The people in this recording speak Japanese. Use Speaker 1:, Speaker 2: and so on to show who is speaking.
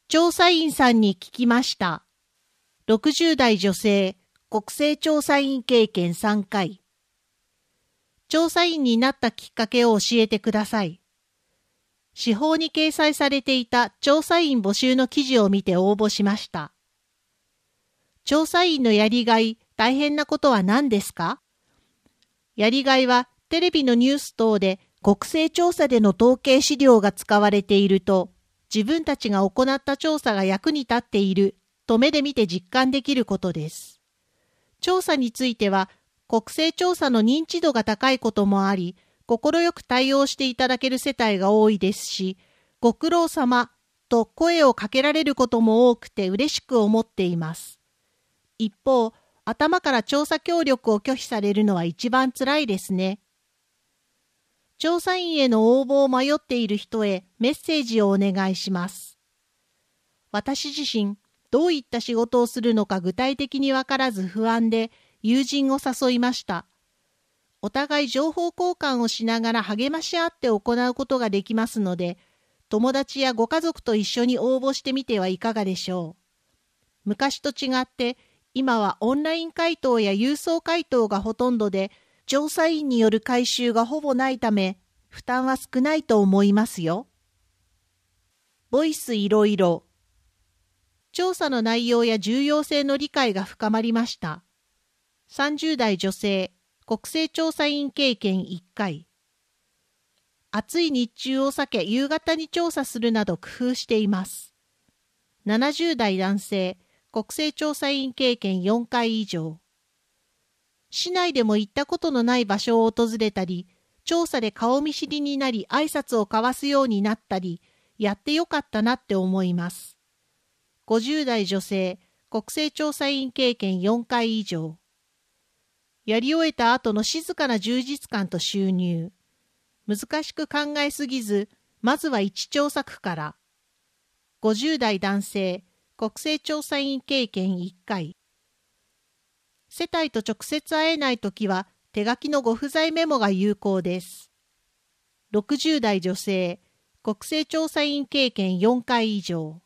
Speaker 1: 調査員さんに聞きました。60代女性、国勢調査員経験3回。調査員になったきっかけを教えてください。司法に掲載されていた調査員募集の記事を見て応募しました。調査員のやりがい、大変なことは何ですか？やりがいはテレビのニュース等で国勢調査での統計資料が使われていると、自分たちが行った調査が役に立っていると目で見て実感できることです。調査については、国勢調査の認知度が高いこともあり、快く対応していただける世帯が多いですし、ご苦労様と声をかけられることも多くて嬉しく思っています。一方、頭から調査協力を拒否されるのは一番つらいですね。調査員への応募を迷っている人へメッセージをお願いします。私自身、どういった仕事をするのか具体的にわからず不安で友人を誘いました。お互い情報交換をしながら励まし合って行うことができますので、友達やご家族と一緒に応募してみてはいかがでしょう。昔と違って、今はオンライン回答や郵送回答がほとんどで、調査員による回収がほぼないため、負担は少ないと思いますよ。ボイスいろいろ。調査の内容や重要性の理解が深まりました。30代女性、国勢調査員経験1回。暑い日中を避け夕方に調査するなど工夫しています。70代男性、国勢調査員経験4回以上。市内でも行ったことのない場所を訪れたり、調査で顔見知りになり挨拶を交わすようになったり、やってよかったなって思います。50代女性、国勢調査員経験4回以上。やり終えた後の静かな充実感と収入。難しく考えすぎず、まずは一調査区から。50代男性、国勢調査員経験1回。世帯と直接会えないときは、手書きのご不在メモが有効です。60代女性、国勢調査員経験4回以上。